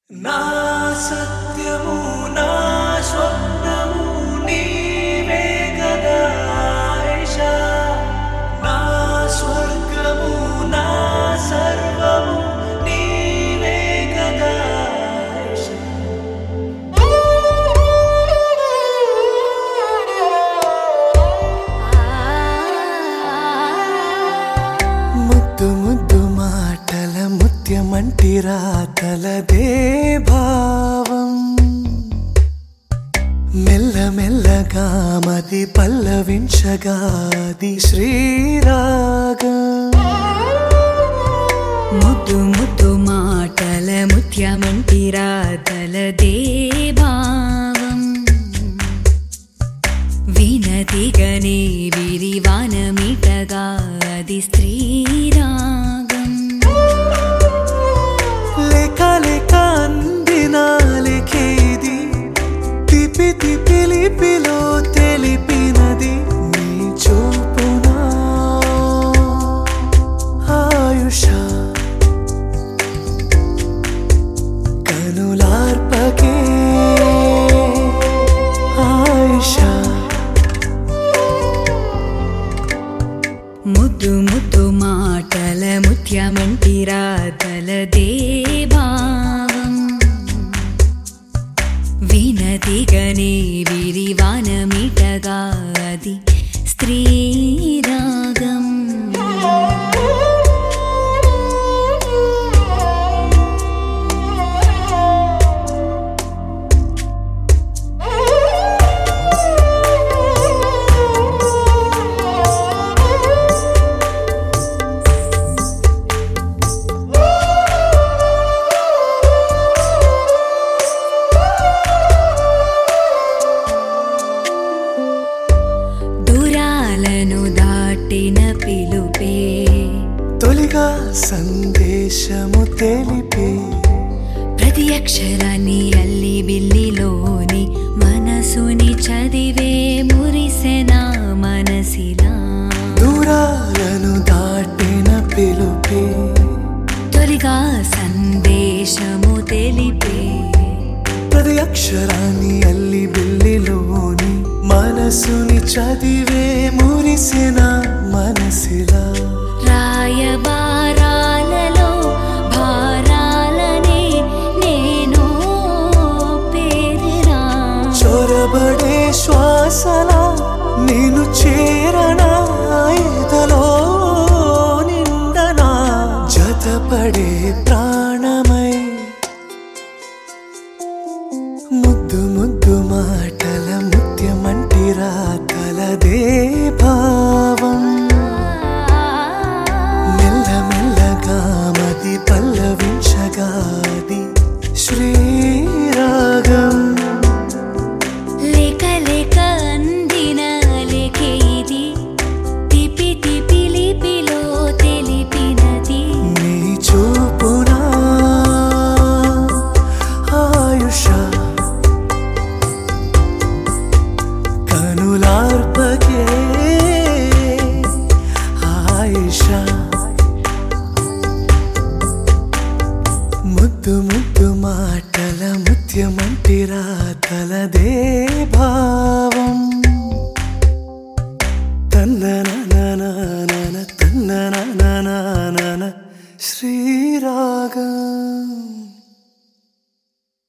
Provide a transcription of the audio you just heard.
నా సత్యము నా స్వప్నము నీవే గదా ఆయిషా నా స్వర్గము నా సర్వము నీవే గదా ఆయిషా ముద్దు ముద్దు మాటల ముత్యమంటి రాతలదే భావం మెల్ల మెల్లగా మది పల్లవించగాది శ్రీరాగం ముద్దు ముద్దు మాటల ముత్యమంటి రాతలదే భావం వినతిగనే విరివానమిటగా అది స్త్రీరాగం లేక లేక అందినాలికేది తిపి తిపి లిపిలో తెలిపినది నీ చూపునా ఆయుషా కనులార్పకే ఆయుషా ముద్దు ముద్దు మాటల ముత్యమంటి రాతలదే భావం వినతిగనే విరివానమిటగా అది స్త్రీరాగం దూరాలను దాటిన పిలుపే తొలిగా సందేశము తెలిపే ప్రతి అక్షరాన్ని అల్లి బిల్లిలోని మనసుని చదివే మురిసెనా మనసిలా దూరాలను దాటిన పిలుపే తొలిగా సందేశము తెలిపే ప్రతి అక్షరాన్ని అల్లి బిల్లిలోని మనసుని చదివే మురిసిన మనసిలా రాయబారాలలో భారాలనే నేను పేరినా చొరబడే శ్వాసలా నేను చేరనా ఎదలో నిండనా జతపడే ప్రాణమై ముద్దు ముద్దు మాటల ముత్యమంటి రాతలదే భావం మెల్ల మెల్లగా మది పల్లవించగాది శ్రీరాగం లేక లేక అందిన లేకే ఇది తిపి తిపి లిపిలో తెలిపినది నీ చూపునా ఆయుషా కనులార్పకే ఆయిషా ముద్దు ముద్దు మాటల ముత్యమంటి రాతలదే భావం